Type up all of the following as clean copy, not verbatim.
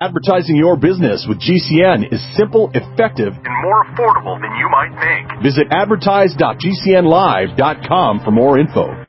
Advertising your business with GCN is simple, effective, and more affordable than you might think. Visit advertise.gcnlive.com for more info.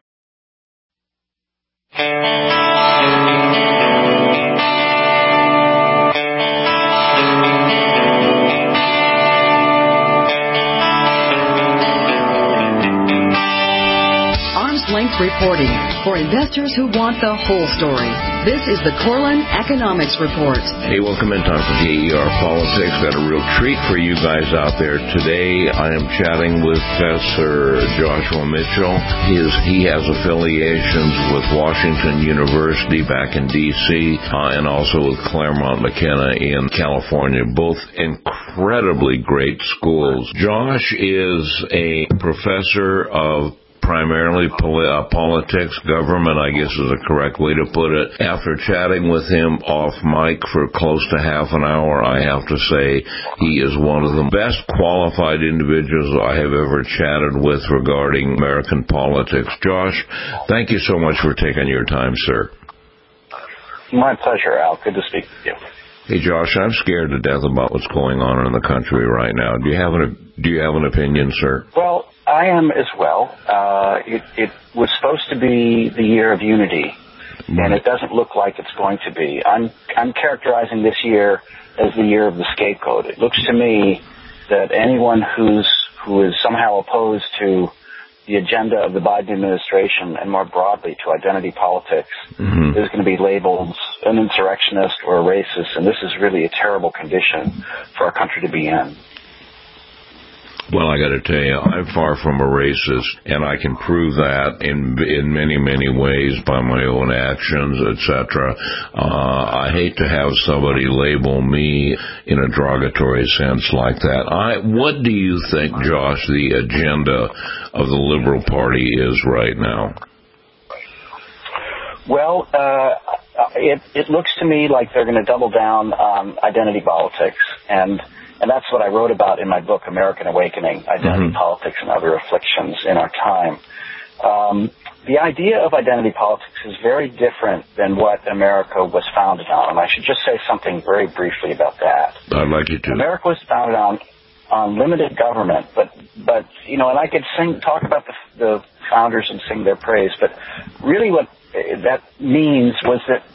Length reporting for investors who want the whole story. This is the Corlin Economics Report. Hey, welcome in time for KER Politics. Got a real treat for you guys out there today. I am chatting with Professor Joshua Mitchell. He has affiliations with Washington University back in D.C. And also with Claremont McKenna in California. Both incredibly great schools. Josh is a professor of primarily politics, government, I guess is a correct way to put it. After chatting with him off mic for close to half an hour, I have to say he is one of the best qualified individuals I have ever chatted with regarding American politics. Josh, thank you so much for taking your time, sir. My pleasure, Al. Good to speak with you. Hey, Josh, I'm scared to death about what's going on in the country right now. Do you have an opinion, sir? Well, I am as well. It was supposed to be the year of unity, and it doesn't look like it's going to be. I'm characterizing this year as the year of the scapegoat. It looks to me that anyone who is somehow opposed to the agenda of the Biden administration and more broadly to identity politics is going to be labeled an insurrectionist or a racist, and this is really a terrible condition for our country to be in. Well, I got to tell you, I'm far from a racist, and I can prove that in many, many ways by my own actions, etc. I hate to have somebody label me in a derogatory sense like that. What do you think, Josh, the agenda of the Liberal Party is right now? Well, it looks to me like they're going to double down on identity politics, and that's what I wrote about in my book, American Awakening, Identity Politics and Other Afflictions in Our Time. The idea of identity politics is very different than what America was founded on, and I should just say something very briefly about that. I'd like you to. America was founded on limited government, but you know, and I could talk about the founders and sing their praise, but really what that means was that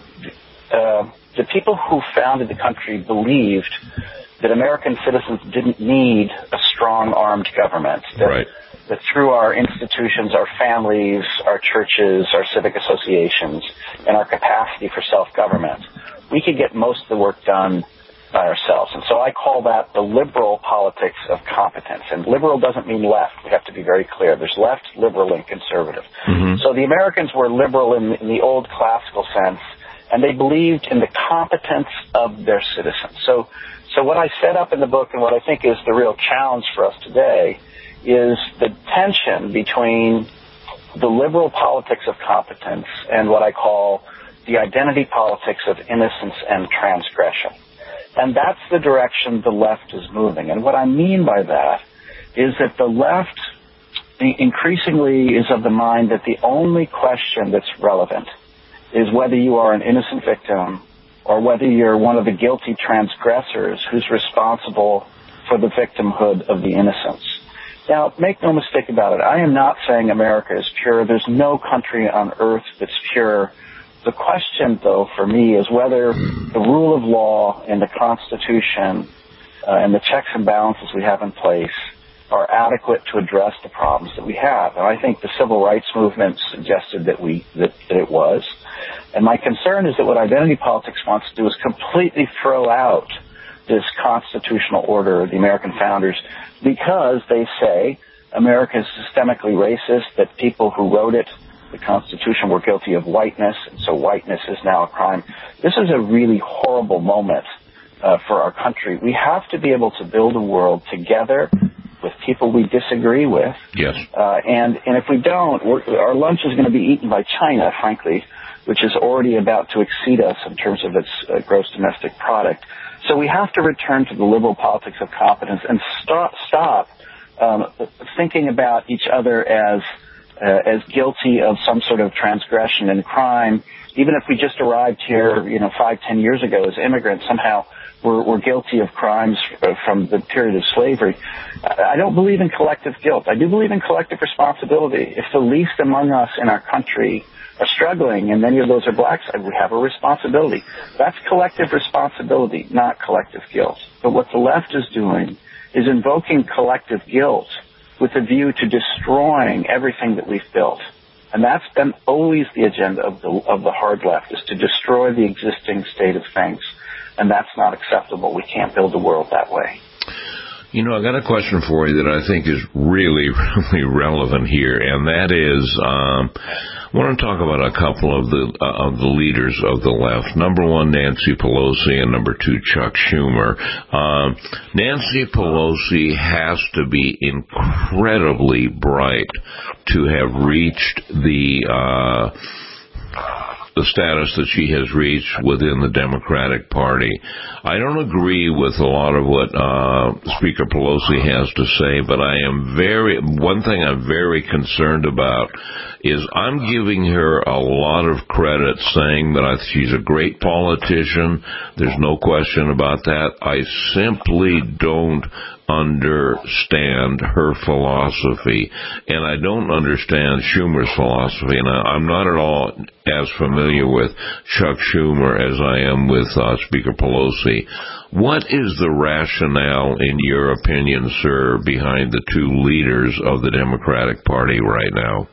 the people who founded the country believed that American citizens didn't need a strong armed government. That through our institutions, our families, our churches, our civic associations, and our capacity for self-government, we could get most of the work done by ourselves. And so I call that the liberal politics of competence. And liberal doesn't mean left. We have to be very clear. There's left, liberal, and conservative. So the Americans were liberal in the old classical sense, and they believed in the competence of their citizens. So what I set up in the book, and what I think is the real challenge for us today, is the tension between the liberal politics of competence and what I call the identity politics of innocence and transgression. And that's the direction the left is moving. And what I mean by that is that the left increasingly is of the mind that the only question that's relevant is whether you are an innocent victim or whether you're one of the guilty transgressors who's responsible for the victimhood of the innocents. Now, make no mistake about it. I am not saying America is pure. There's no country on earth that's pure. The question, though, for me is whether the rule of law and the Constitution and the checks and balances we have in place are adequate to address the problems that we have. And I think the civil rights movement suggested that it was. And my concern is that what identity politics wants to do is completely throw out this constitutional order of the American founders because they say America is systemically racist, that people who wrote it, the Constitution, were guilty of whiteness, and so whiteness is now a crime. This is a really horrible moment for our country. We have to be able to build a world together with people we disagree with. Yes. And if we don't, our lunch is going to be eaten by China, frankly, which is already about to exceed us in terms of its gross domestic product. So we have to return to the liberal politics of competence and stop thinking about each other as as guilty of some sort of transgression and crime. Even if we just arrived here, 5-10 years ago as immigrants, somehow we're guilty of crimes from the period of slavery. I don't believe in collective guilt. I do believe in collective responsibility. If the least among us in our country are struggling, and many of those are blacks, we have a responsibility. That's collective responsibility, not collective guilt. But what the left is doing is invoking collective guilt with a view to destroying everything that we've built. And that's been always the agenda of the hard left, is to destroy the existing state of things. And that's not acceptable. We can't build the world that way. I got a question for you that I think is really, really relevant here, and that is, I want to talk about a couple of the leaders of the left. Number one, Nancy Pelosi, and number two, Chuck Schumer. Nancy Pelosi has to be incredibly bright to have reached the status that she has reached within the Democratic Party. I don't agree with a lot of what Speaker Pelosi has to say, but one thing I'm very concerned about is I'm giving her a lot of credit, saying that she's a great politician. There's no question about that. I simply don't understand her philosophy, and I don't understand Schumer's philosophy, and I'm not at all as familiar with Chuck Schumer as I am with Speaker Pelosi. What is the rationale, in your opinion, sir, behind the two leaders of the Democratic Party right now?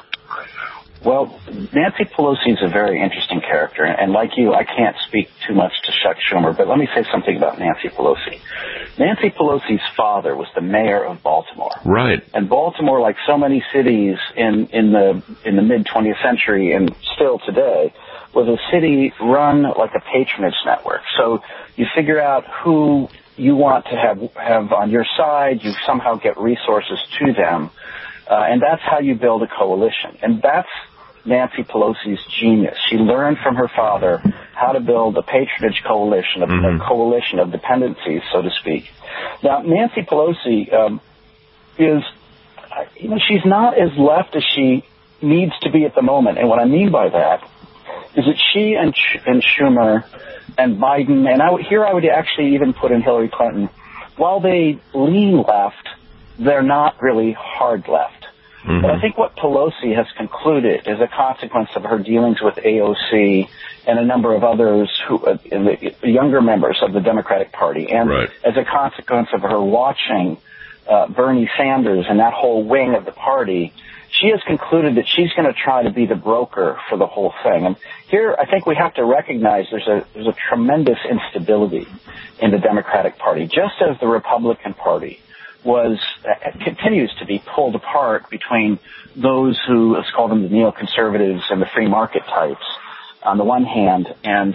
Well, Nancy Pelosi is a very interesting character, and like you, I can't speak too much to Chuck Schumer, but let me say something about Nancy Pelosi. Nancy Pelosi's father was the mayor of Baltimore. Right. And Baltimore, like so many cities in the mid-20th century and still today, was a city run like a patronage network. So you figure out who you want to have on your side, you somehow get resources to them, and that's how you build a coalition. And that's Nancy Pelosi's genius. She learned from her father how to build a patronage coalition, a coalition of dependencies, so to speak. Now, Nancy Pelosi is, she's not as left as she needs to be at the moment. And what I mean by that is that she and Schumer and Biden, and I would actually even put in Hillary Clinton, while they lean left, they're not really hard left. But I think what Pelosi has concluded is a consequence of her dealings with AOC and a number of others, the younger members of the Democratic Party, and as a consequence of her watching Bernie Sanders and that whole wing of the party, she has concluded that she's going to try to be the broker for the whole thing. And here, I think we have to recognize there's a tremendous instability in the Democratic Party, just as the Republican Party continues to be pulled apart between those who, let's call them the neoconservatives and the free market types on the one hand, and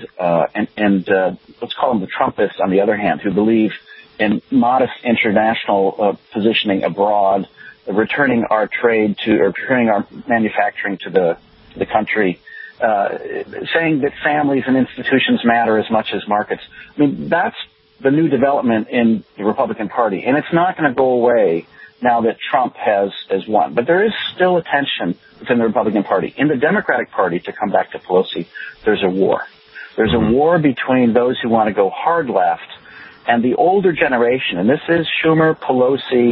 let's call them the Trumpists on the other hand, who believe in modest international positioning abroad, returning our manufacturing to the country, saying that families and institutions matter as much as markets. I mean, that's the new development in the Republican Party, and it's not going to go away now that Trump has won. But there is still a tension within the Republican Party. In the Democratic Party, to come back to Pelosi, there's a war. There's a war between those who want to go hard left and the older generation, and this is Schumer, Pelosi,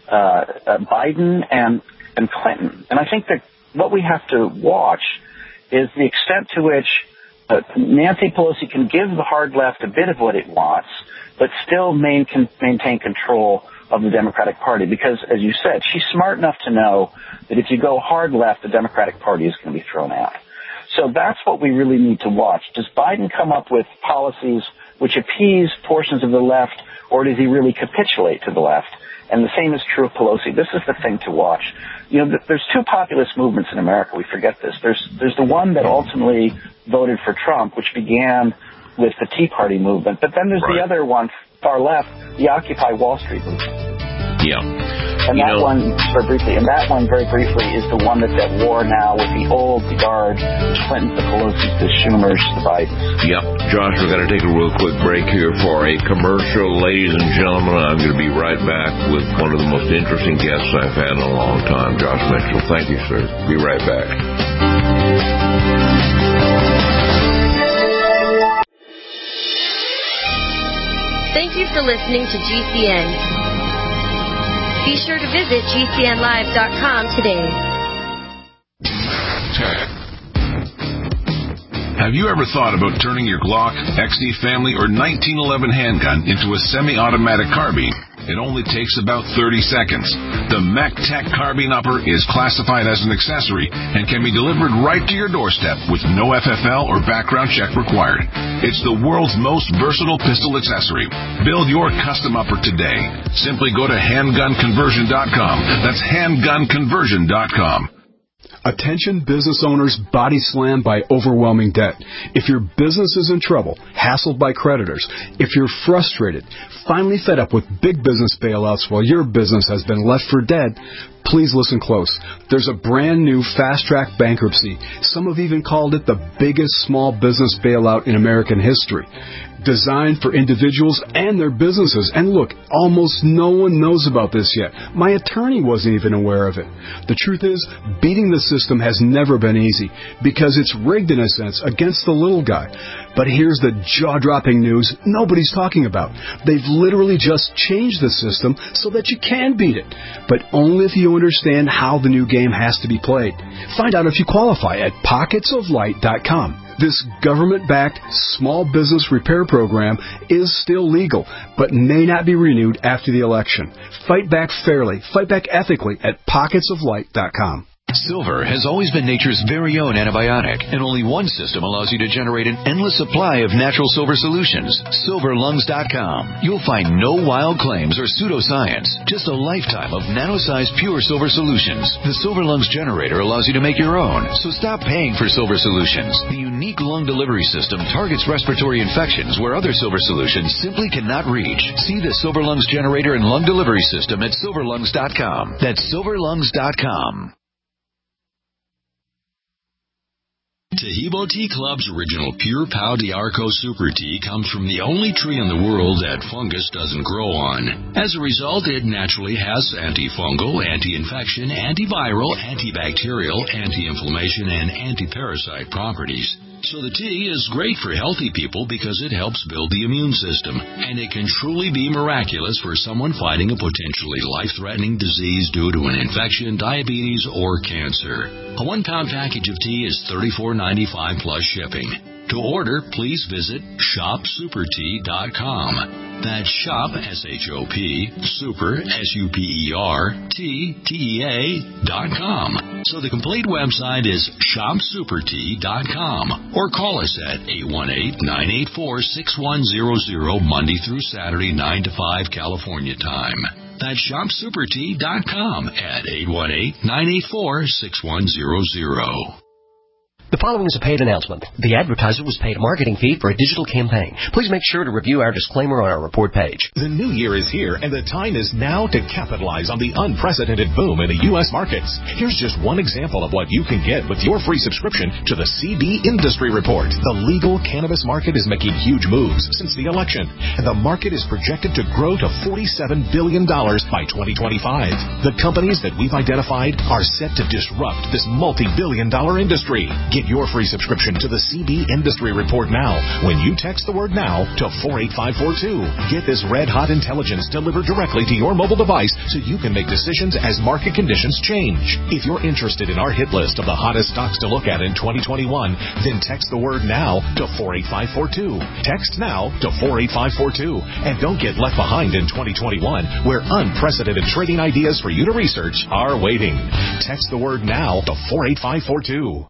Biden, and Clinton. And I think that what we have to watch is the extent to which Nancy Pelosi can give the hard left a bit of what it wants, but still maintain control of the Democratic Party. Because, as you said, she's smart enough to know that if you go hard left, the Democratic Party is going to be thrown out. So that's what we really need to watch. Does Biden come up with policies which appease portions of the left, or does he really capitulate to the left? And the same is true of Pelosi. This is the thing to watch. There's two populist movements in America. We forget this. There's the one that ultimately voted for Trump, which began with the Tea Party movement. But then there's the other one, far left, the Occupy Wall Street movement. Yeah. And that one, very briefly, is the one that's at war now with the old guard, Clinton, the Pelosi, the Schumers, the Bidens. Yep. Josh, we're going to take a real quick break here for a commercial. Ladies and gentlemen, I'm going to be right back with one of the most interesting guests I've had in a long time, Josh Mitchell. Thank you, sir. Be right back. Thank you for listening to GCN. Be sure to visit GCNlive.com today. Have you ever thought about turning your Glock, XD Family, or 1911 handgun into a semi-automatic carbine? It only takes about 30 seconds. The MacTech Carbine Upper is classified as an accessory and can be delivered right to your doorstep with no FFL or background check required. It's the world's most versatile pistol accessory. Build your custom upper today. Simply go to handgunconversion.com. That's handgunconversion.com. Attention business owners body slammed by overwhelming debt. If your business is in trouble, hassled by creditors, if you're frustrated, finally fed up with big business bailouts while your business has been left for dead, please listen close. There's a brand new fast-track bankruptcy. Some have even called it the biggest small business bailout in American history. Designed for individuals and their businesses. And look, almost no one knows about this yet. My attorney wasn't even aware of it. The truth is, beating the system has never been easy because it's rigged in a sense against the little guy. But here's the jaw-dropping news nobody's talking about. They've literally just changed the system so that you can beat it, but only if you understand how the new game has to be played. Find out if you qualify at pocketsoflight.com. This government-backed small business repair program is still legal, but may not be renewed after the election. Fight back fairly, fight back ethically at pocketsoflight.com. Silver has always been nature's very own antibiotic, and only one system allows you to generate an endless supply of natural silver solutions. SilverLungs.com. You'll find no wild claims or pseudoscience, just a lifetime of nano-sized pure silver solutions. The Silver Lungs generator allows you to make your own, so stop paying for silver solutions. The unique lung delivery system targets respiratory infections where other silver solutions simply cannot reach. See the Silver Lungs generator and lung delivery system at SilverLungs.com. That's SilverLungs.com. Taheebo Tea Club's original Pure Pau d'Arco Super Tea comes from the only tree in the world that fungus doesn't grow on. As a result, it naturally has antifungal, anti-infection, antiviral, antibacterial, anti-inflammation, and anti-parasite properties. So the tea is great for healthy people because it helps build the immune system, and it can truly be miraculous for someone fighting a potentially life-threatening disease due to an infection, diabetes, or cancer. A 1-pound package of tea is $34.95 plus shipping. To order, please visit shopsupertea.com. That's shop, S-H-O-P, super, S-U-P-E-R-T-T-E-A.com. So the complete website is shopsupertea.com, or call us at 818-984-6100 Monday through Saturday, 9 to 5 California time. That's shopsupertea.com at 818-984-6100. The following is a paid announcement. The advertiser was paid a marketing fee for a digital campaign. Please make sure to review our disclaimer on our report page. The new year is here, and the time is now to capitalize on the unprecedented boom in the U.S. markets. Here's just one example of what you can get with your free subscription to the CB Industry Report. The legal cannabis market is making huge moves since the election, and the market is projected to grow to $47 billion by 2025. The companies that we've identified are set to disrupt this multi-billion-dollar industry. Get your free subscription to the CB Industry Report now when you text the word NOW to 48542. Get this red-hot intelligence delivered directly to your mobile device so you can make decisions as market conditions change. If you're interested in our hit list of the hottest stocks to look at in 2021, then text the word NOW to 48542. Text NOW to 48542. And don't get left behind in 2021, where unprecedented trading ideas for you to research are waiting. Text the word NOW to 48542.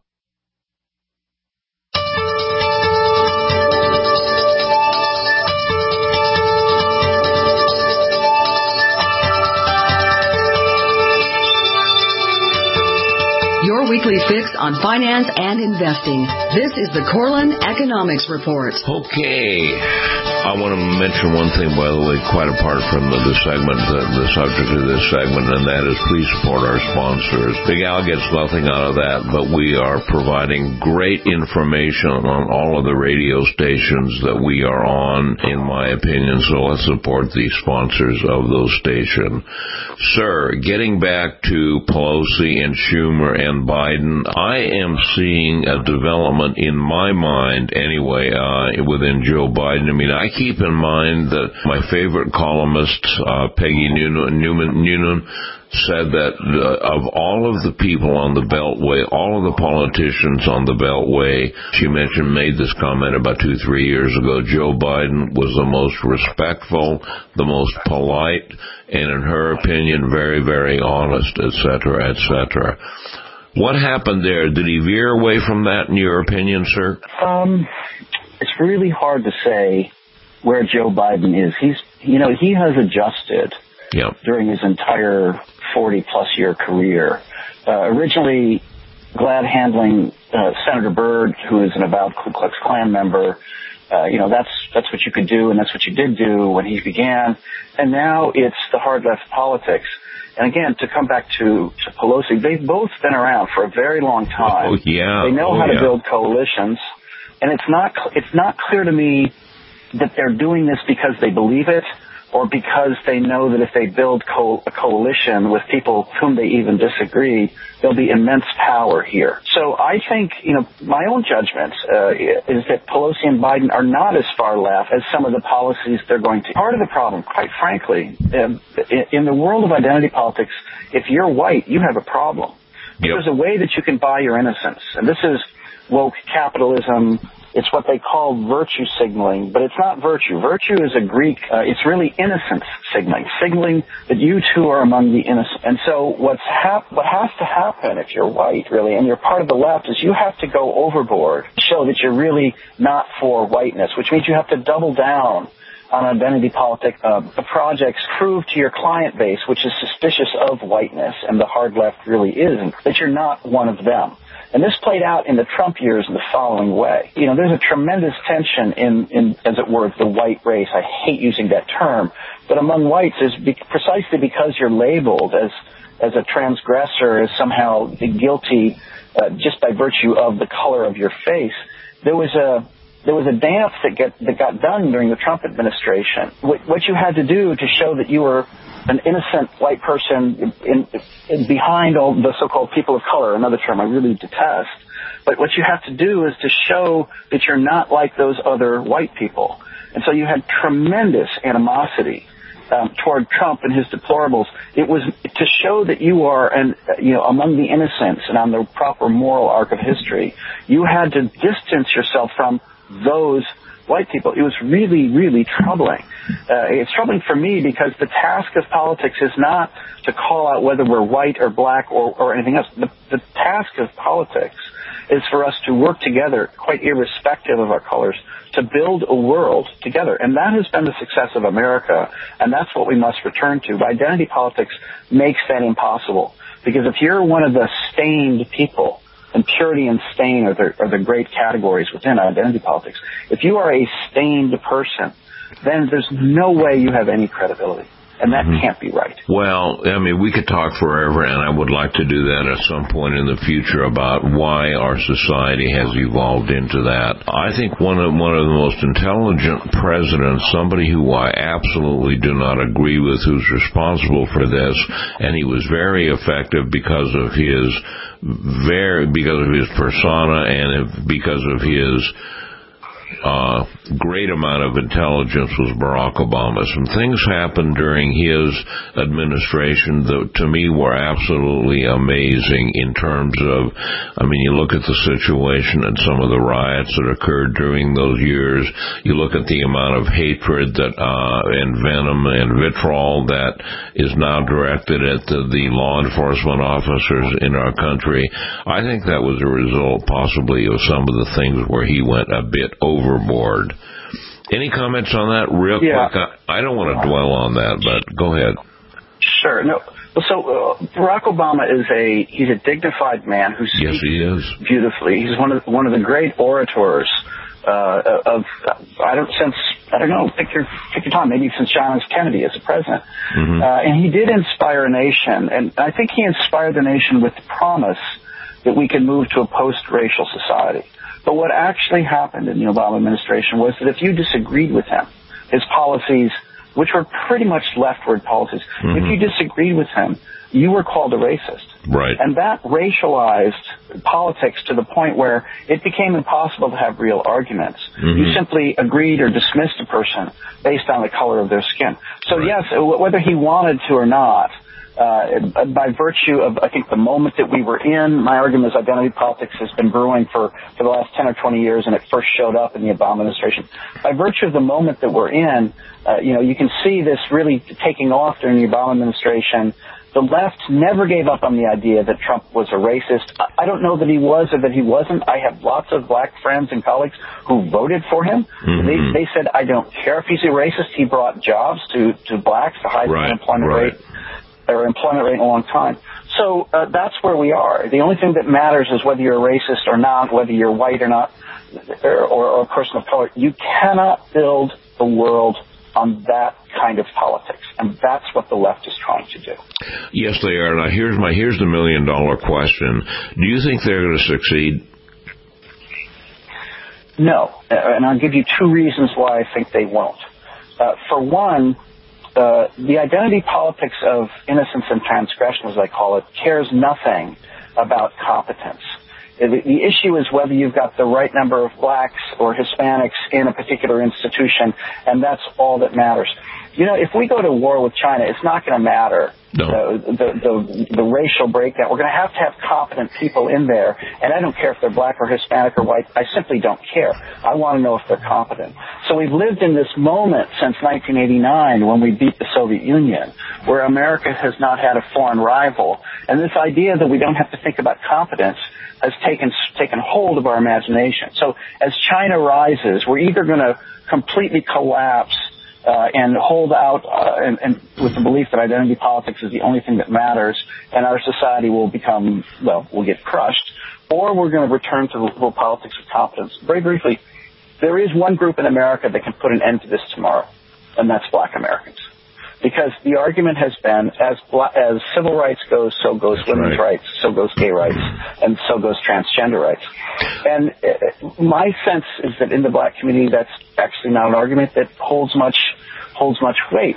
Your weekly fix on finance and investing. This is the Corlin Economics Report. Okay. I want to mention one thing, by the way, quite apart from the segment, the subject of this segment, and that is please support our sponsors. Big Al gets nothing out of that, but we are providing great information on all of the radio stations that we are on, in my opinion, so let's support the sponsors of those stations. Sir, getting back to Pelosi and Schumer and Biden, I am seeing a development in my mind, anyway, within Joe Biden. I mean, I keep in mind that my favorite columnist, Peggy Noonan, said that of all of the people on the Beltway, all of the politicians on the Beltway, she made this comment about 2-3 years ago, Joe Biden was the most respectful, the most polite, and in her opinion, very, very honest, etc., etc. What happened there? Did he veer away from that, in your opinion, sir? It's really hard to say where Joe Biden is. He has adjusted during his entire 40-plus year career. Originally, glad handling Senator Byrd, who is an avowed Ku Klux Klan member. That's what you could do, and that's what you did do when he began. And now it's the hard left politics. And again, to come back to Pelosi, they've both been around for a very long time. Oh, yeah. They know how to build coalitions, and it's not clear to me that they're doing this because they believe it, or because they know that if they build a coalition with people with whom they even disagree, there'll be immense power here. So I think, my own judgment is that Pelosi and Biden are not as far left as some of the policies they're going to. Part of the problem, quite frankly, in the world of identity politics, if you're white, you have a problem. Yep. There's a way that you can buy your innocence, and this is woke capitalism. It's what they call virtue signaling, but it's not virtue. Virtue is a Greek, it's really innocence signaling that you too are among the innocent. And so what has to happen if you're white, really, and you're part of the left, is you have to go overboard to show that you're really not for whiteness, which means you have to double down on identity politics, the projects prove to your client base, which is suspicious of whiteness, and the hard left really isn't, that you're not one of them. And this played out in the Trump years in the following way. There's a tremendous tension in, as it were, the white race. I hate using that term, but among whites is precisely because you're labeled as a transgressor, as somehow guilty, just by virtue of the color of your face. There was a dance that got done during the Trump administration. What you had to do to show that you were an innocent white person in behind all the so-called people of color, another term I really detest. But what you have to do is to show that you're not like those other white people. And so you had tremendous animosity toward Trump and his deplorables. It was to show that you are among the innocents and on the proper moral arc of history. You had to distance yourself from those white people. It was really, really troubling. It's troubling for me because the task of politics is not to call out whether we're white or black or anything else. The task of politics is for us to work together, quite irrespective of our colors, to build a world together. And that has been the success of America, and that's what we must return to. But identity politics makes that impossible, because if you're one of the stained people, and purity and stain are the great categories within identity politics. If you are a stained person, then there's no way you have any credibility. And that can't be right. Well, we could talk forever, and I would like to do that at some point in the future about why our society has evolved into that. I think one of the most intelligent presidents, somebody who I absolutely do not agree with, who's responsible for this, and he was very effective because of his persona and because of his great amount of intelligence, was Barack Obama. Some things happened during his administration that to me were absolutely amazing in terms of, you look at the situation and some of the riots that occurred during those years. You look at the amount of hatred that and venom and vitriol that is now directed at the law enforcement officers in our country. I think that was a result possibly of some of the things where he went a bit overboard. Any comments on that real quick? I don't want to dwell on that, but go ahead. Sure. No. So Barack Obama he's a dignified man who speaks beautifully. He's one of the great orators pick your time, maybe since John F. Kennedy as a president. And he did inspire a nation, and I think he inspired the nation with the promise that we could move to a post-racial society. But what actually happened in the Obama administration was that if you disagreed with him, his policies, which were pretty much leftward policies, if you disagreed with him, you were called a racist. Right. And that racialized politics to the point where it became impossible to have real arguments. You simply agreed or dismissed a person based on the color of their skin. So yes, whether he wanted to or not, by virtue of, I think, the moment that we were in, my argument is identity politics has been brewing for the last 10 or 20 years, and it first showed up in the Obama administration. By virtue of the moment that we're in, you can see this really taking off during the Obama administration. The left never gave up on the idea that Trump was a racist. I don't know that he was or that he wasn't. I have lots of black friends and colleagues who voted for him. They said, I don't care if he's a racist. He brought jobs to blacks, the highest unemployment rate or employment rate in a long time. So that's where we are. The only thing that matters is whether you're a racist or not, whether you're white or not, or a person of color. You cannot build the world on that kind of politics, and that's what the left is trying to do. Yes, they are. Now, here's the $1 million question. Do you think they're going to succeed? No, and I'll give you two reasons why I think they won't. For one, the identity politics of innocence and transgression, as I call it, cares nothing about competence. The issue is whether you've got the right number of blacks or Hispanics in a particular institution, and that's all that matters. If we go to war with China, it's not going to matter the racial breakdown. We're going to have competent people in there, and I don't care if they're black or Hispanic or white. I simply don't care. I want to know if they're competent. So we've lived in this moment since 1989 when we beat the Soviet Union, where America has not had a foreign rival, and this idea that we don't have to think about competence has taken hold of our imagination. So as China rises, we're either going to completely collapse and hold out and with the belief that identity politics is the only thing that matters, and our society will will get crushed, or we're going to return to the politics of competence. Very briefly, there is one group in America that can put an end to this tomorrow, and that's black Americans. Because the argument has been, as civil rights goes, so goes women's rights, so goes gay rights, and so goes transgender rights. And my sense is that in the black community, that's actually not an argument that holds much weight.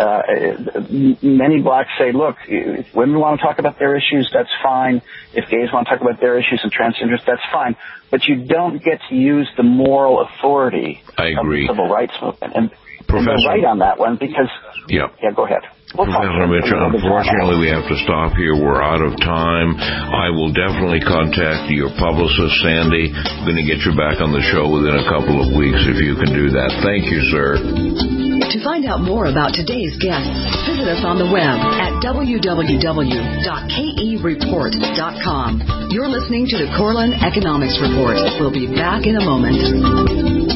Many blacks say, look, if women want to talk about their issues, that's fine. If gays want to talk about their issues and transgenders, that's fine. But you don't get to use the moral authority of the civil rights movement. And they're right on that one because... Yeah, go ahead. Professor Mitchell, unfortunately, we have to stop here. We're out of time. I will definitely contact your publicist, Sandy. I'm going to get you back on the show within a couple of weeks if you can do that. Thank you, sir. To find out more about today's guests, visit us on the web at www.kereport.com. You're listening to the Corlin Economics Report. We'll be back in a moment.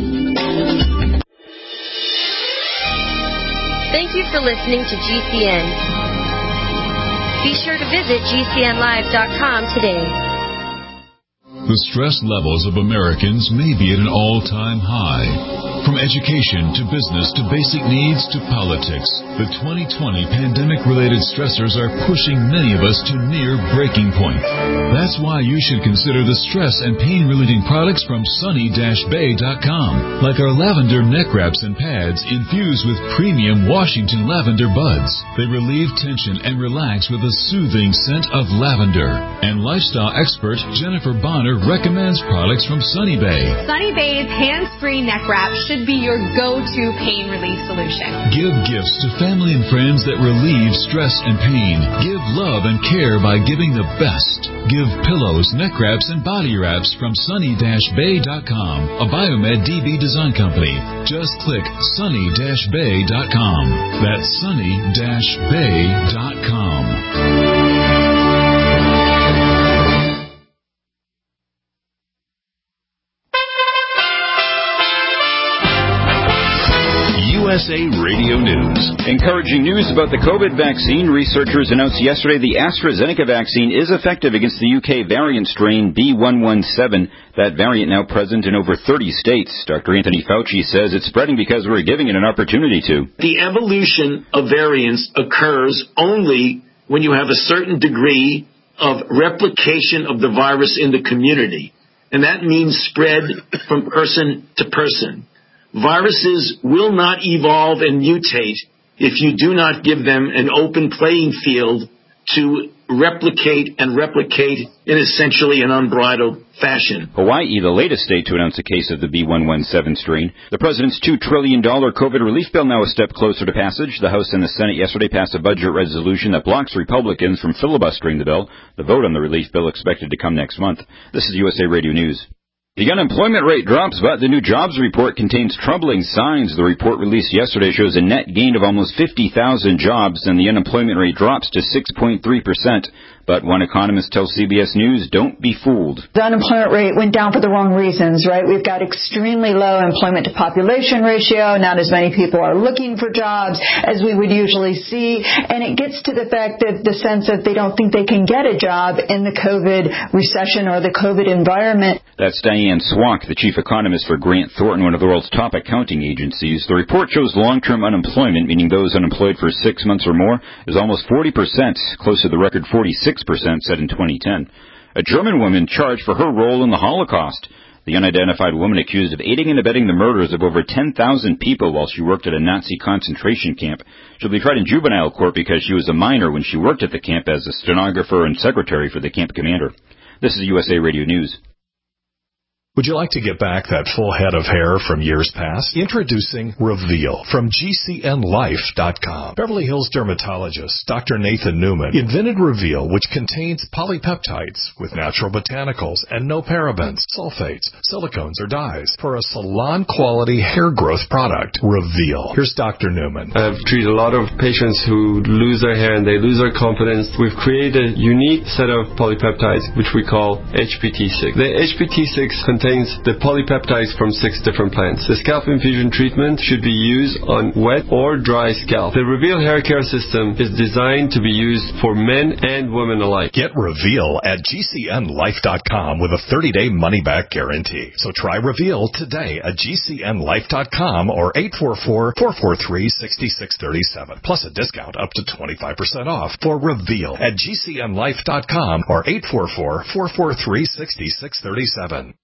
Thank you for listening to GCN. Be sure to visit GCNlive.com today. The stress levels of Americans may be at an all-time high. From education to business to basic needs to politics, the 2020 pandemic-related stressors are pushing many of us to near breaking point. That's why you should consider the stress and pain-relieving products from sunny-bay.com, like our lavender neck wraps and pads infused with premium Washington lavender buds. They relieve tension and relax with a soothing scent of lavender. And lifestyle expert Jennifer Bonner recommends products from Sunny Bay. Sunny Bay's hands-free neck wrap should be your go-to pain relief solution. Give gifts to family and friends that relieve stress and pain. Give love and care by giving the best. Give pillows, neck wraps, and body wraps from sunny-bay.com, a Biomed DB design company. Just click sunny-bay.com. That's sunny-bay.com. USA Radio News. Encouraging news about the COVID vaccine. Researchers announced yesterday the AstraZeneca vaccine is effective against the UK variant strain B117. That variant now present in over 30 states. Dr. Anthony Fauci says it's spreading because we're giving it an opportunity to. The evolution of variants occurs only when you have a certain degree of replication of the virus in the community. And that means spread from person to person. Viruses will not evolve and mutate if you do not give them an open playing field to replicate in essentially an unbridled fashion. Hawaii, the latest state to announce a case of the B117 strain. The president's $2 trillion COVID relief bill now a step closer to passage. The House and the Senate yesterday passed a budget resolution that blocks Republicans from filibustering the bill. The vote on the relief bill expected to come next month. This is USA Radio News. The unemployment rate drops, but the new jobs report contains troubling signs. The report released yesterday shows a net gain of almost 50,000 jobs, and the unemployment rate drops to 6.3%. But one economist tells CBS News, don't be fooled. The unemployment rate went down for the wrong reasons, right? We've got extremely low employment to population ratio. Not as many people are looking for jobs as we would usually see. And it gets to the fact that the sense that they don't think they can get a job in the COVID recession or the COVID environment. That's Diane Swonk, the chief economist for Grant Thornton, one of the world's top accounting agencies. The report shows long-term unemployment, meaning those unemployed for 6 months or more, is almost 40%, close to the record 46% set in 2010. A German woman charged for her role in the Holocaust. The unidentified woman accused of aiding and abetting the murders of over 10,000 people while she worked at a Nazi concentration camp. She'll be tried in juvenile court because she was a minor when she worked at the camp as a stenographer and secretary for the camp commander. This is USA Radio News. Would you like to get back that full head of hair from years past? Introducing Reveal from GCNLife.com. Beverly Hills dermatologist Dr. Nathan Newman invented Reveal, which contains polypeptides with natural botanicals and no parabens, sulfates, silicones, or dyes for a salon-quality hair growth product. Reveal. Here's Dr. Newman. I've treated a lot of patients who lose their hair and they lose their confidence. We've created a unique set of polypeptides, which we call HPT6. The HPT6 contains the polypeptides from 6 different plants. The scalp infusion treatment should be used on wet or dry scalp. The Reveal hair care system is designed to be used for men and women alike. Get Reveal at GCNLife.com with a 30-day money-back guarantee. So try Reveal today at GCNLife.com or 844-443-6637. Plus a discount up to 25% off for Reveal at GCNLife.com or 844-443-6637.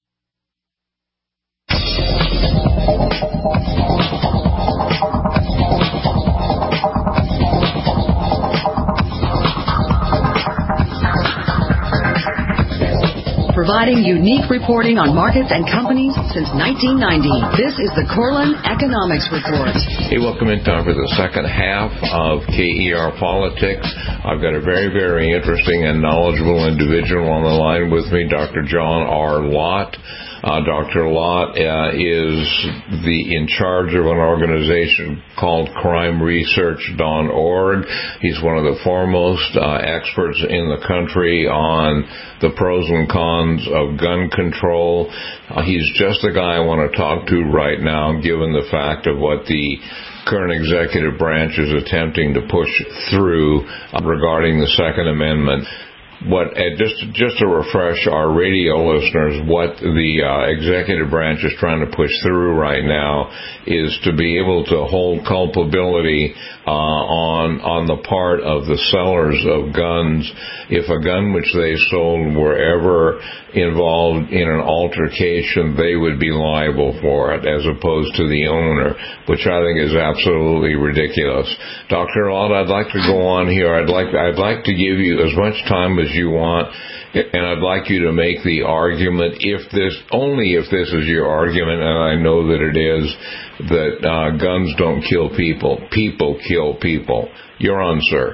Providing unique reporting on markets and companies since 1990. This is the Corlin Economics Report. Hey, welcome in time for the second half of KER Politics. I've got a very, very interesting and knowledgeable individual on the line with me, Dr. John R. Lott. Dr. Lott is in charge of an organization called crimeresearch.org. He's one of the foremost experts in the country on the pros and cons of gun control. He's just the guy I want to talk to right now, given the fact of what the current executive branch is attempting to push through regarding the Second Amendment. Just to refresh our radio listeners, what the executive branch is trying to push through right now is to be able to hold culpability on the part of the sellers of guns if a gun which they sold were ever involved in an altercation, they would be liable for it, as opposed to the owner, which I think is absolutely ridiculous. Dr. Lott, I'd like to go on here. I'd like to give you as much time as you want, and I'd like you to make the argument, if this is your argument, and I know that it is, that guns don't kill people. People kill people. You're on, sir.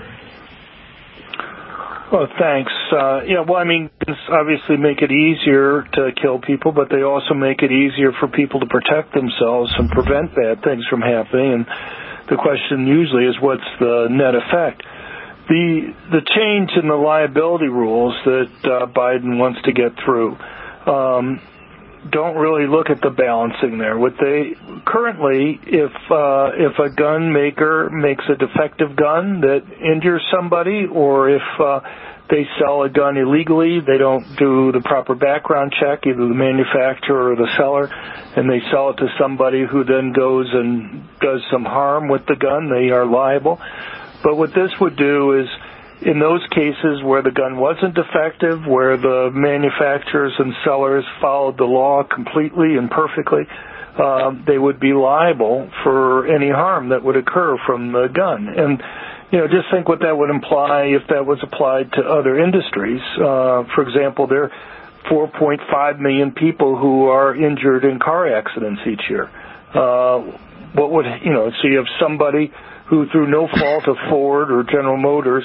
Well, thanks. Guns obviously make it easier to kill people, but they also make it easier for people to protect themselves and prevent bad things from happening. And the question usually is, what's the net effect? The change in the liability rules that Biden wants to get through, don't really look at the balancing there. Currently, if a gun maker makes a defective gun that injures somebody, or if they sell a gun illegally, they don't do the proper background check, either the manufacturer or the seller, and they sell it to somebody who then goes and does some harm with the gun, they are liable. But what this would do is, in those cases where the gun wasn't defective, where the manufacturers and sellers followed the law completely and perfectly, they would be liable for any harm that would occur from the gun. And, just think what that would imply if that was applied to other industries. For example, there are 4.5 million people who are injured in car accidents each year. So you have somebody who, through no fault of Ford or General Motors,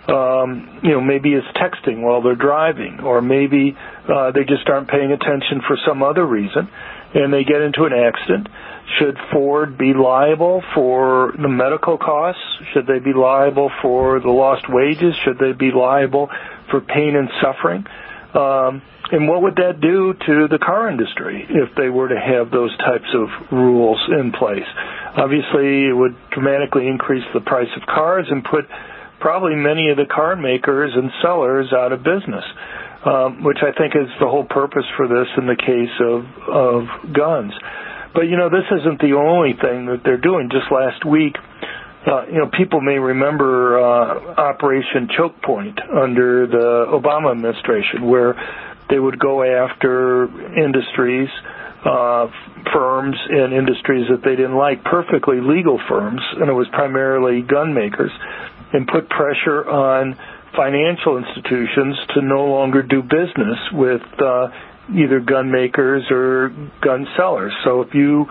maybe is texting while they're driving, or maybe they just aren't paying attention for some other reason, and they get into an accident. Should Ford be liable for the medical costs? Should they be liable for the lost wages? Should they be liable for pain and suffering? And what would that do to the car industry if they were to have those types of rules in place? Obviously, it would dramatically increase the price of cars and put probably many of the car makers and sellers out of business, which I think is the whole purpose for this in the case of guns. But, this isn't the only thing that they're doing. Just last week, people may remember Operation Choke Point under the Obama administration, where they would go after industries, firms and industries that they didn't like, perfectly legal firms, and it was primarily gun makers, and put pressure on financial institutions to no longer do business with either gun makers or gun sellers. So if you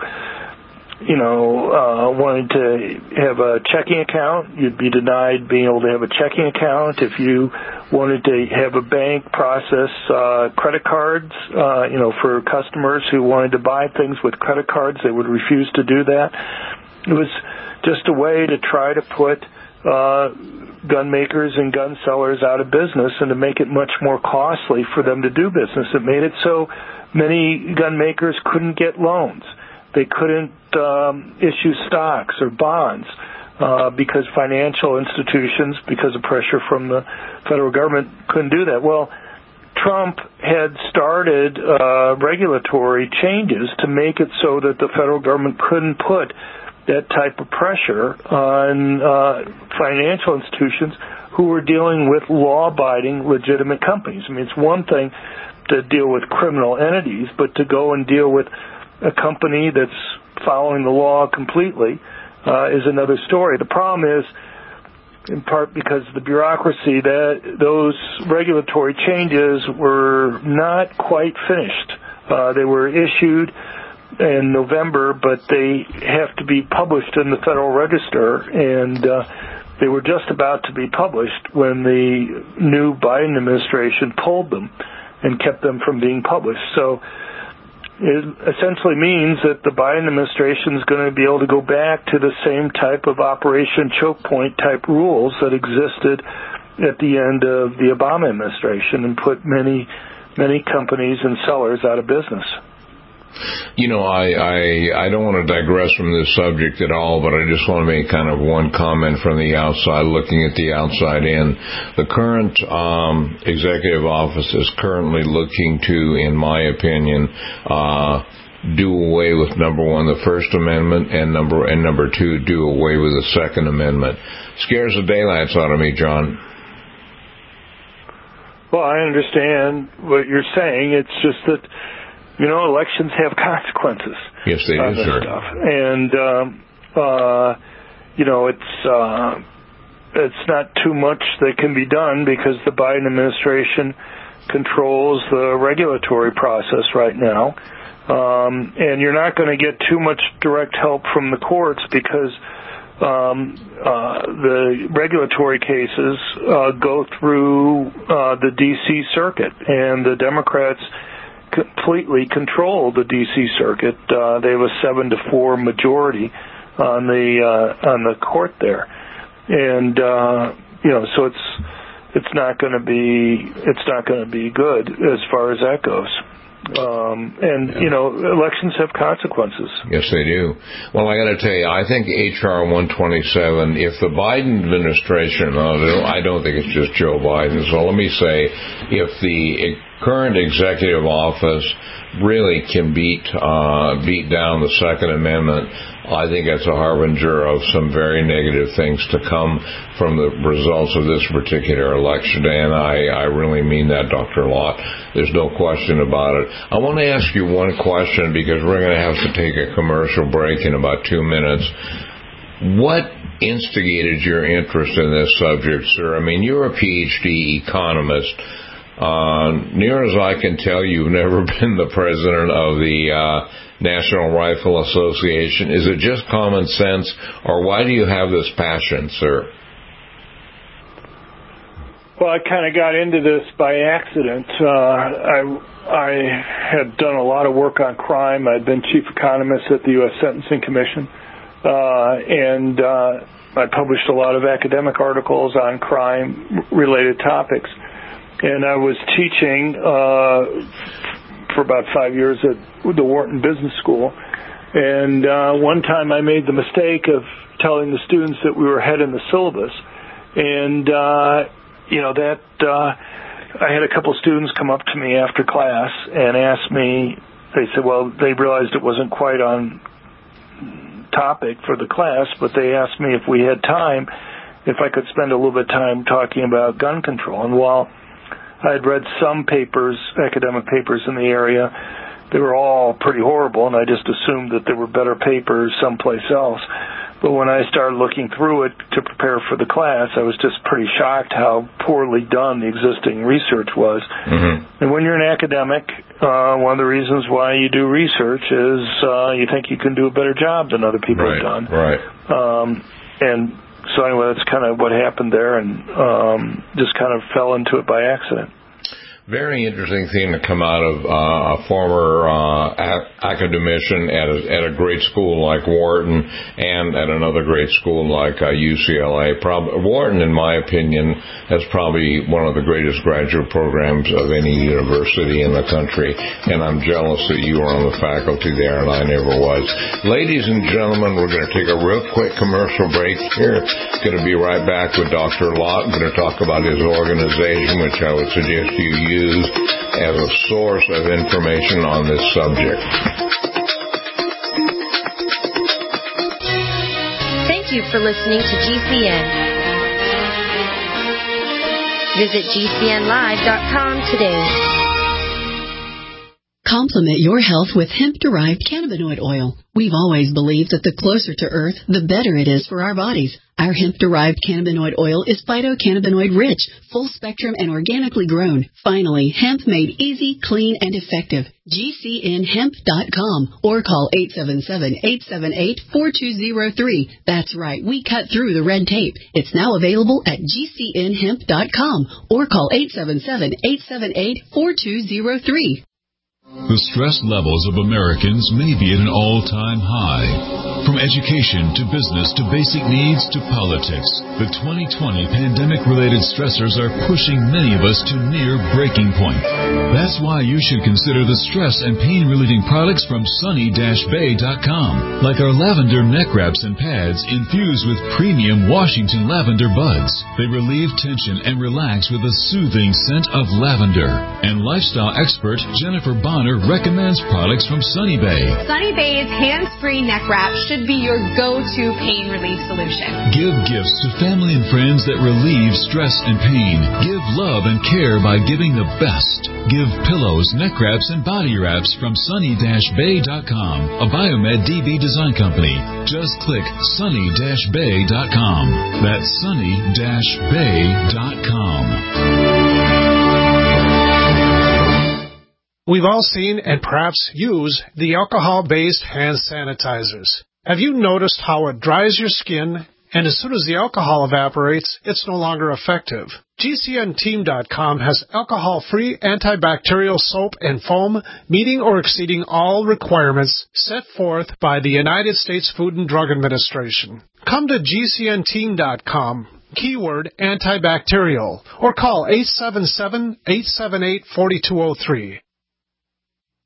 wanted to have a checking account, you'd be denied being able to have a checking account. If you wanted to have a bank process credit cards, for customers who wanted to buy things with credit cards, they would refuse to do that. It was just a way to try to put gun makers and gun sellers out of business and to make it much more costly for them to do business. It made it so many gun makers couldn't get loans. They couldn't issue stocks or bonds because financial institutions, because of pressure from the federal government, couldn't do that. Well, Trump had started regulatory changes to make it so that the federal government couldn't put that type of pressure on financial institutions who were dealing with law-abiding, legitimate companies. I mean, it's one thing to deal with criminal entities, but to go and deal with a company that's following the law completely is another story. The problem is, in part because of the bureaucracy, that those regulatory changes were not quite finished. They were issued in November, but they have to be published in the Federal Register, and they were just about to be published when the new Biden administration pulled them and kept them from being published. So it essentially means that the Biden administration is going to be able to go back to the same type of Operation Choke Point type rules that existed at the end of the Obama administration and put many companies and sellers out of business. I don't want to digress from this subject at all, but I just want to make kind of one comment from the outside, looking at the outside in. The current executive office is currently looking to, in my opinion, do away with, number one, the First Amendment, and number two, do away with the Second Amendment. Scares the daylights out of me, John. Well, I understand what you're saying. It's just that elections have consequences. Yes, they do, sir. Stuff. And, it's not too much that can be done because the Biden administration controls the regulatory process right now. And you're not going to get too much direct help from the courts because the regulatory cases go through the D.C. Circuit, and the Democrats completely control the D.C. Circuit. They have a 7-4 majority on the court there, and so it's not going to be good as far as that goes. Elections have consequences. Yes, they do. Well, I got to tell you, I think H.R. 127, if the Biden administration, I don't think it's just Joe Biden, so let me say, if the current executive office really can beat down the Second Amendment, I think that's a harbinger of some very negative things to come from the results of this particular election. And I really mean that, Dr. Lott. There's no question about it. I want to ask you one question because we're going to have to take a commercial break in about 2 minutes. What instigated your interest in this subject, sir? I mean, you're a PhD economist. Near as I can tell, you've never been the president of the National Rifle Association. Is it just common sense, or why do you have this passion, sir? Well, I kind of got into this by accident. I had done a lot of work on crime. I'd been chief economist at the U.S. Sentencing Commission, and I published a lot of academic articles on crime-related topics. And I was teaching for about 5 years at the Wharton Business School. And one time I made the mistake of telling the students that we were ahead in the syllabus. And, I had a couple students come up to me after class and ask me, they said, well, they realized it wasn't quite on topic for the class, but they asked me if we had time, if I could spend a little bit of time talking about gun control. And while I had read some papers, academic papers in the area, they were all pretty horrible, and I just assumed that there were better papers someplace else. But when I started looking through it to prepare for the class, I was just pretty shocked how poorly done the existing research was. Mm-hmm. And when you're an academic, one of the reasons why you do research is you think you can do a better job than other people have done. Right. And so anyway, that's kind of what happened there, and just kind of fell into it by accident. Very interesting thing to come out of a former academician at a great school like Wharton and at another great school like UCLA. Wharton, in my opinion, has probably one of the greatest graduate programs of any university in the country, and I'm jealous that you are on the faculty there and I never was. Ladies and gentlemen, we're going to take a real quick commercial break here. Going to be right back with Dr. Lott. I'm going to talk about his organization, which I would suggest you use as a source of information on this subject. Thank you for listening to GCN. Visit GCNlive.com today. Complement your health with hemp-derived cannabinoid oil. We've always believed that the closer to Earth, the better it is for our bodies. Our hemp-derived cannabinoid oil is phytocannabinoid-rich, full-spectrum, and organically grown. Finally, hemp made easy, clean, and effective. GCNhemp.com or call 877-878-4203. That's right, we cut through the red tape. It's now available at GCNhemp.com or call 877-878-4203. The stress levels of Americans may be at an all-time high. From education to business to basic needs to politics, the 2020 pandemic-related stressors are pushing many of us to near breaking point. That's why you should consider the stress and pain-relieving products from Sunny-Bay.com, like our lavender neck wraps and pads infused with premium Washington lavender buds. They relieve tension and relax with a soothing scent of lavender. And lifestyle expert Jennifer Bonner recommends products from Sunny Bay. Sunny Bay's hands-free neck wrap should be your go-to pain relief solution. Give gifts to family and friends that relieve stress and pain. Give love and care by giving the best. Give pillows, neck wraps, and body wraps from Sunny-Bay.com, a Biomed DB design company. Just click Sunny-Bay.com. That's Sunny-Bay.com. We've all seen and perhaps use the alcohol-based hand sanitizers. Have you noticed how it dries your skin, and as soon as the alcohol evaporates, it's no longer effective? GCNteam.com has alcohol-free antibacterial soap and foam meeting or exceeding all requirements set forth by the United States Food and Drug Administration. Come to GCNteam.com, keyword antibacterial, or call 877-878-4203.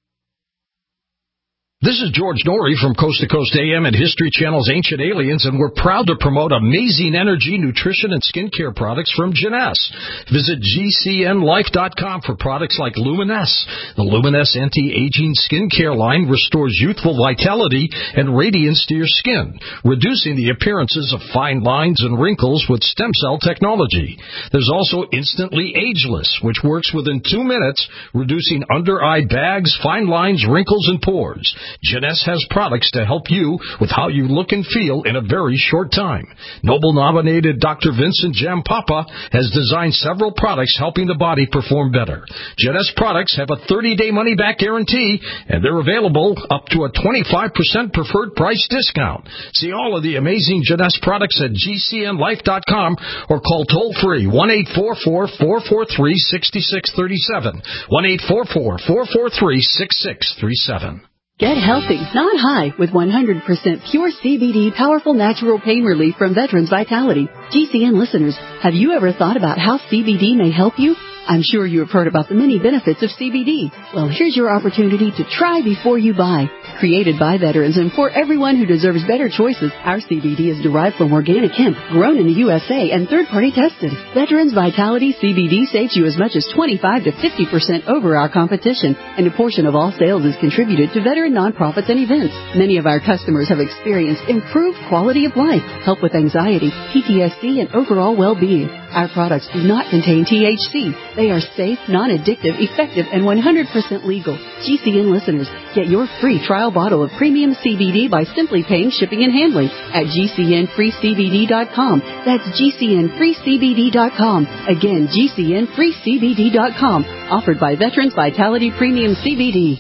This is George Norrie from Coast to Coast AM and History Channel's Ancient Aliens, and we're proud to promote amazing energy, nutrition, and skincare products from Jeunesse. Visit GCNlife.com for products like Luminesse. The Luminesse anti-aging skincare line restores youthful vitality and radiance to your skin, reducing the appearances of fine lines and wrinkles with stem cell technology. There's also Instantly Ageless, which works within 2 minutes, reducing under-eye bags, fine lines, wrinkles, and pores. Jeunesse has products to help you with how you look and feel in a very short time. Nobel-nominated Dr. Vincent Jampapa has designed several products helping the body perform better. Jeunesse products have a 30-day money-back guarantee, and they're available up to a 25% preferred price discount. See all of the amazing Jeunesse products at GCNlife.com or call toll-free 1-844-443-6637, 1-844-443-6637. Get healthy, not high, with 100% pure CBD powerful natural pain relief from Veterans Vitality. GCN listeners, have you ever thought about how CBD may help you? I'm sure you have heard about the many benefits of CBD. Well, here's your opportunity to try before you buy. Created by veterans and for everyone who deserves better choices, our CBD is derived from organic hemp, grown in the USA and third-party tested. Veterans Vitality CBD saves you as much as 25 to 50% over our competition, and a portion of all sales is contributed to veteran nonprofits and events. Many of our customers have experienced improved quality of life, help with anxiety, PTSD, and overall well-being. Our products do not contain THC. They are safe, non-addictive, effective, and 100% legal. GCN listeners, get your free trial bottle of premium CBD by simply paying shipping and handling at GCNFreeCBD.com. That's GCNFreeCBD.com. Again, GCNFreeCBD.com. Offered by Veterans Vitality Premium CBD.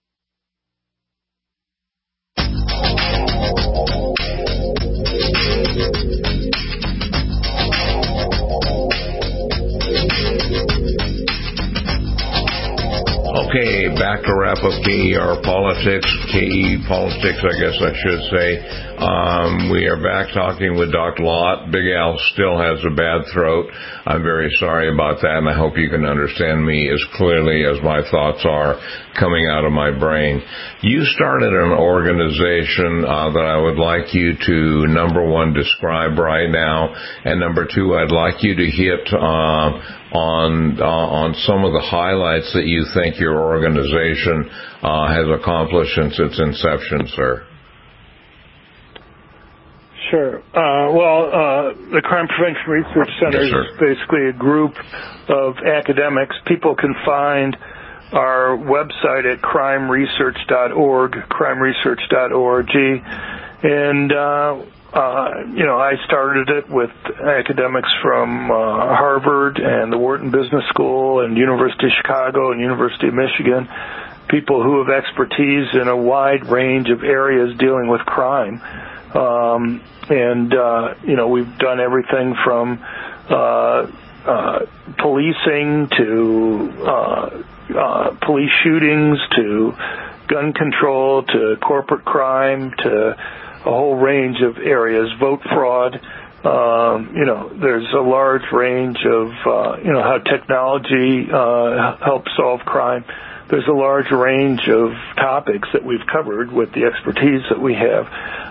Okay, back to wrap up KE Politics, I guess I should say. We are back talking with Dr. Lott. Big Al still has a bad throat. I'm very sorry about that, and I hope you can understand me as clearly as my thoughts are coming out of my brain. You started an organization that I would like you to, number one, describe right now, and number two, I'd like you to hit on some of the highlights that you think your organization has accomplished since its inception, sir. Sure. The Crime Prevention Research Center is basically a group of academics. People can find our website at crimeresearch.org, and I started it with academics from Harvard and the Wharton Business School and University of Chicago and University of Michigan, people who have expertise in a wide range of areas dealing with crime. We've done everything from policing to police shootings to gun control to corporate crime to a whole range of areas, vote fraud. There's a large range of, how technology helps solve crime. There's a large range of topics that we've covered with the expertise that we have.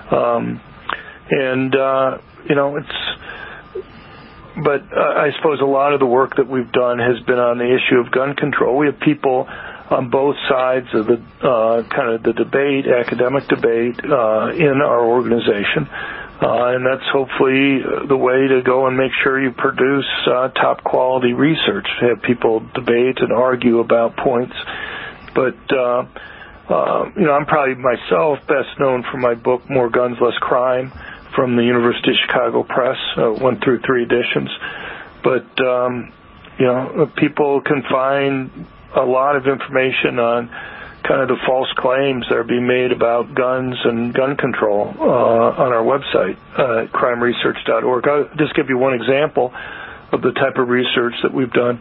I suppose a lot of the work that we've done has been on the issue of gun control. We have people on both sides of the the debate, academic debate, in our organization. And that's hopefully the way to go and make sure you produce top quality research, have people debate and argue about points. But, I'm probably myself best known for my book, More Guns, Less Crime, from the University of Chicago Press, 1 through 3 editions. But, people can find a lot of information on kind of the false claims that are being made about guns and gun control on our website, crimeresearch.org. I'll just give you one example of the type of research that we've done.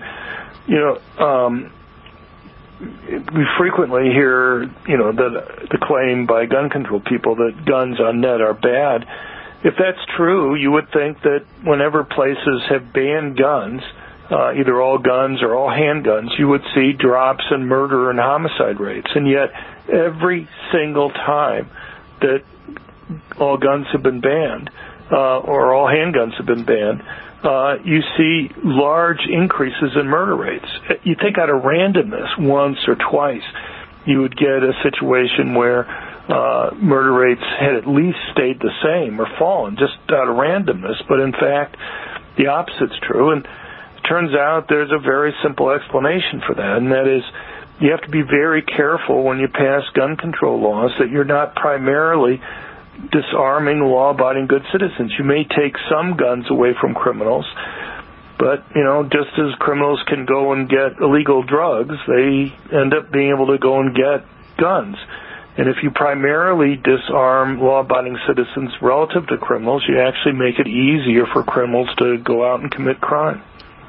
We frequently hear, the claim by gun control people that guns on net are bad. If that's true, you would think that whenever places have banned guns, either all guns or all handguns, you would see drops in murder and homicide rates. And yet, every single time that all guns have been banned, or all handguns have been banned, you see large increases in murder rates. You think out of randomness, once or twice, you would get a situation where murder rates had at least stayed the same or fallen just out of randomness, but in fact, the opposite's true. And it turns out there's a very simple explanation for that, and that is you have to be very careful when you pass gun control laws that you're not primarily disarming law-abiding good citizens. You may take some guns away from criminals, but, just as criminals can go and get illegal drugs, they end up being able to go and get guns. And if you primarily disarm law-abiding citizens relative to criminals, you actually make it easier for criminals to go out and commit crime.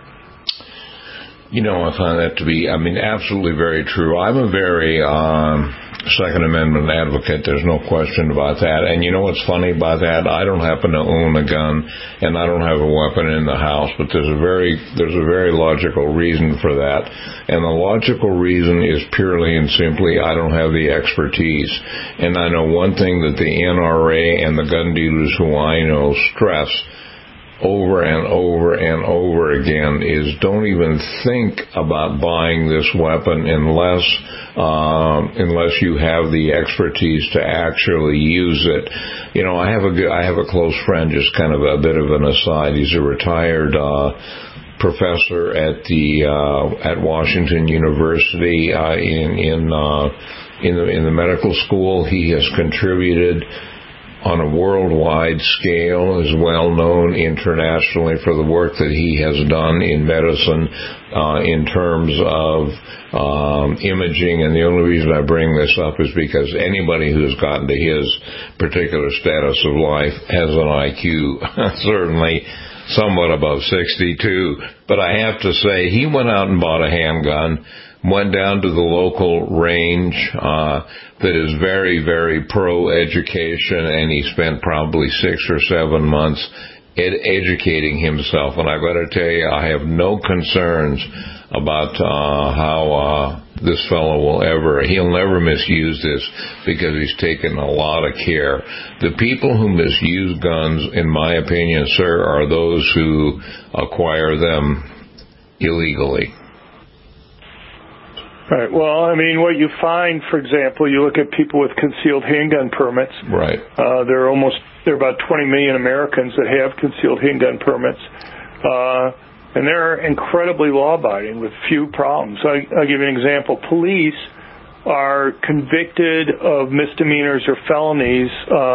I find that to be, absolutely very true. I'm a very Second Amendment advocate. There's no question about that. And you know what's funny about that? I don't happen to own a gun, and I don't have a weapon in the house, but there's a very logical reason for that. And the logical reason is purely and simply I don't have the expertise. And I know one thing that the NRA and the gun dealers who I know stress over and over and over again is don't even think about buying this weapon unless you have the expertise to actually use it. I have a close friend, just kind of a bit of an aside. He's a retired professor at Washington University in the medical school. He has contributed on a worldwide scale, is well known internationally for the work that he has done in medicine in terms of imaging. And the only reason I bring this up is because anybody who's gotten to his particular status of life has an IQ certainly somewhat above 62. But I have to say, he went out and bought a handgun, went down to the local range that is very, very pro-education, and he spent probably 6 or 7 months educating himself. And I've got to tell you, I have no concerns about how this fellow he'll never misuse this because he's taken a lot of care. The people who misuse guns, in my opinion, sir, are those who acquire them illegally. Right. Well, what you find, for example, you look at people with concealed handgun permits. Right. There are about 20 million Americans that have concealed handgun permits, and they're incredibly law-abiding with few problems. I'll give you an example. Police are convicted of misdemeanors or felonies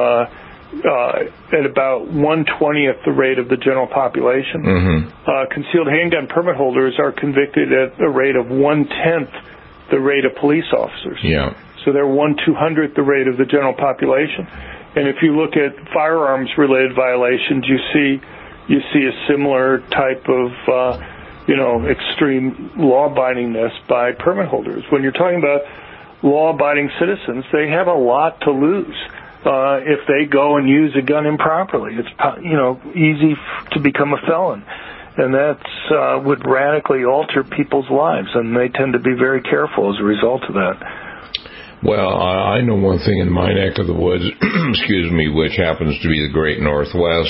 at about 1/20th the rate of the general population. Mm-hmm. Concealed handgun permit holders are convicted at a rate of 1/10 the rate of police officers. Yeah. So they're 1/200th the rate of the general population. And if you look at firearms-related violations, you see a similar type of extreme law-abidingness by permit holders. When you're talking about law-abiding citizens, they have a lot to lose if they go and use a gun improperly. It's easy to become a felon. And that would radically alter people's lives, and they tend to be very careful as a result of that. Well, I know one thing in my neck of the woods, which happens to be the Great Northwest.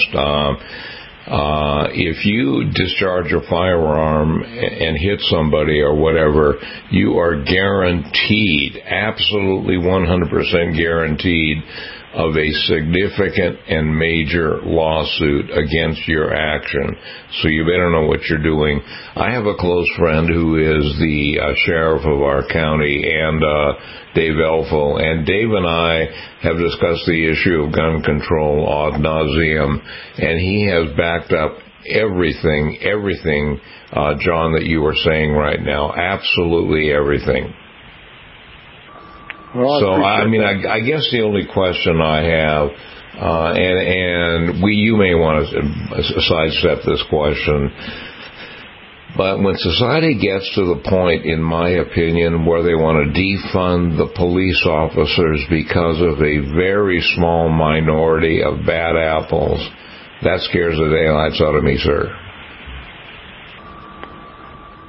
If you discharge a firearm and hit somebody or whatever, you are guaranteed, absolutely 100% guaranteed, of a significant and major lawsuit against your action. So you better know what you're doing. I have a close friend who is the sheriff of our county, and Dave Elfo, and Dave and I have discussed the issue of gun control ad nauseum, and he has backed up everything, John, that you were saying right now. Absolutely everything. Well, so, I guess the only question I have, you may want to sidestep this question, but when society gets to the point, in my opinion, where they want to defund the police officers because of a very small minority of bad apples, that scares the daylights out of me, sir.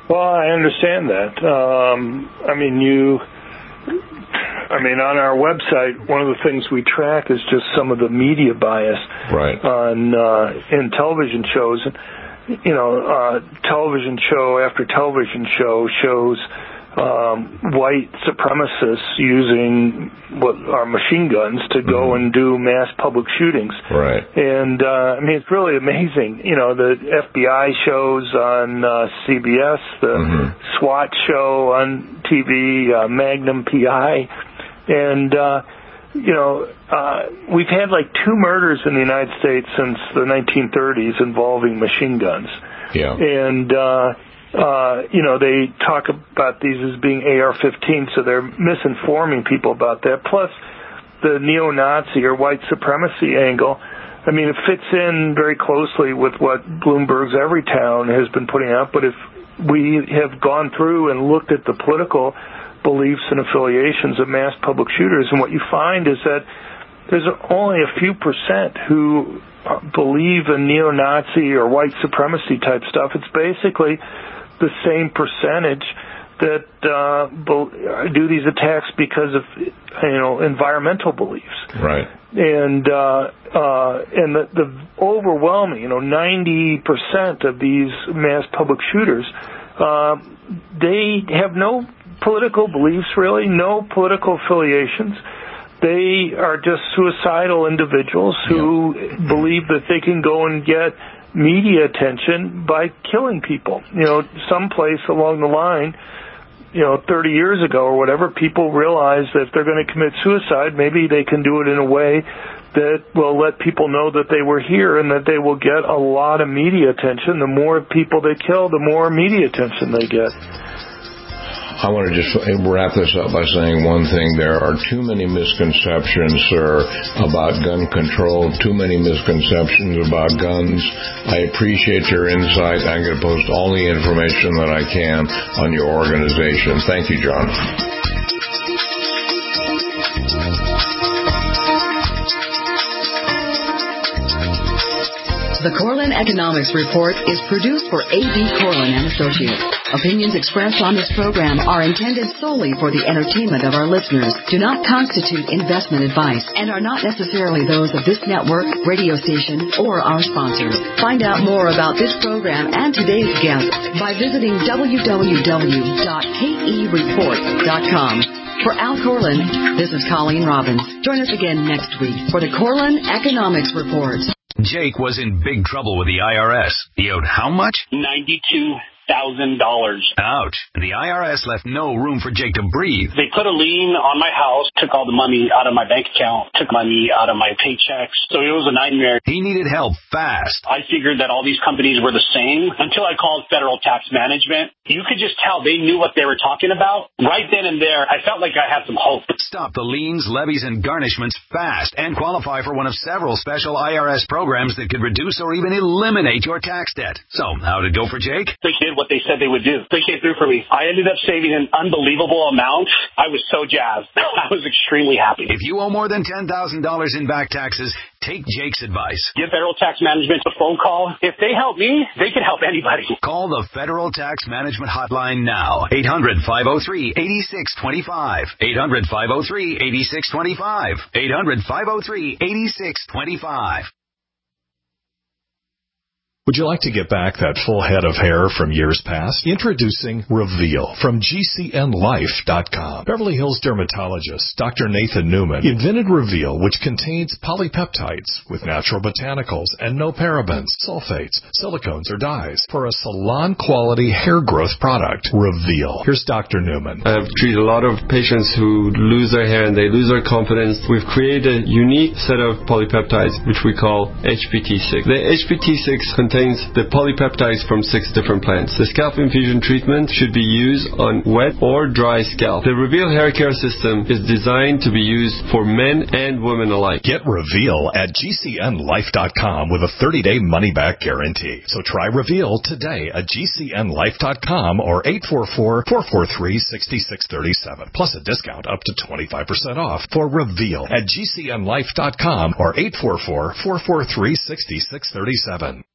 Well, I understand that. On our website, one of the things we track is just some of the media bias in television shows. Television show after television show shows white supremacists using what are machine guns to go and do mass public shootings. Right. And it's really amazing. The FBI shows on CBS, the SWAT show on TV, Magnum PI, and we've had like 2 murders in the United States since the 1930s involving machine guns. Yeah. And they talk about these as being AR-15, so they're misinforming people about that. Plus, the neo-Nazi or white supremacy angle, it fits in very closely with what Bloomberg's Everytown has been putting out. But if we have gone through and looked at the political beliefs and affiliations of mass public shooters, and what you find is that there's only a few percent who believe in neo-Nazi or white supremacy type stuff. It's basically the same percentage that do these attacks because of environmental beliefs. Right. And the overwhelming 90% of these mass public shooters, they have no political beliefs, really, no political affiliations. They are just suicidal individuals who believe that they can go and get media attention by killing people. Someplace along the line, 30 years ago or whatever, people realized that if they're going to commit suicide, maybe they can do it in a way that will let people know that they were here and that they will get a lot of media attention. The more people they kill, the more media attention they get. I want to just wrap this up by saying one thing. There are too many misconceptions, sir, about gun control, too many misconceptions about guns. I appreciate your insight. I'm going to post all the information that I can on your organization. Thank you, John. The Corlin Economics Report is produced for A.B. Corlin and Associates. Opinions expressed on this program are intended solely for the entertainment of our listeners, do not constitute investment advice, and are not necessarily those of this network, radio station, or our sponsors. Find out more about this program and today's guest by visiting www.kereport.com. For Al Corlin, this is Colleen Robbins. Join us again next week for the Corlin Economics Report. Jake was in big trouble with the IRS. He owed how much? $92,000. Ouch. And the IRS left no room for Jake to breathe. They put a lien on my house, took all the money out of my bank account, took money out of my paychecks. So it was a nightmare. He needed help fast. I figured that all these companies were the same until I called Federal Tax Management. You could just tell they knew what they were talking about. Right then and there, I felt like I had some hope. Stop the liens, levies, and garnishments fast and qualify for one of several special IRS programs that could reduce or even eliminate your tax debt. So, how'd it go for Jake? They did what they said they would do. They came through for me. I ended up saving an unbelievable amount. I was so jazzed. I was extremely happy. If you owe more than $10,000 in back taxes, take Jake's advice. Give Federal Tax Management a phone call. If they help me, they can help anybody. Call the Federal Tax Management Hotline now. 800-503-8625. 800-503-8625. 800-503-8625. Would you like to get back that full head of hair from years past? Introducing Reveal from GCNLife.com. Beverly Hills dermatologist Dr. Nathan Newman invented Reveal, which contains polypeptides with natural botanicals and no parabens, sulfates, silicones, or dyes for a salon-quality hair growth product. Reveal. Here's Dr. Newman. I've treated a lot of patients who lose their hair and they lose their confidence. We've created a unique set of polypeptides, which we call HPT6. The HPT6 contains the polypeptides from 6 different plants. The scalp infusion treatment should be used on wet or dry scalp. The Reveal hair care system is designed to be used for men and women alike. Get Reveal at GCNLife.com with a 30-day money-back guarantee. So try Reveal today at GCNLife.com or 844-443-6637. Plus a discount up to 25% off for Reveal at GCNLife.com or 844-443-6637.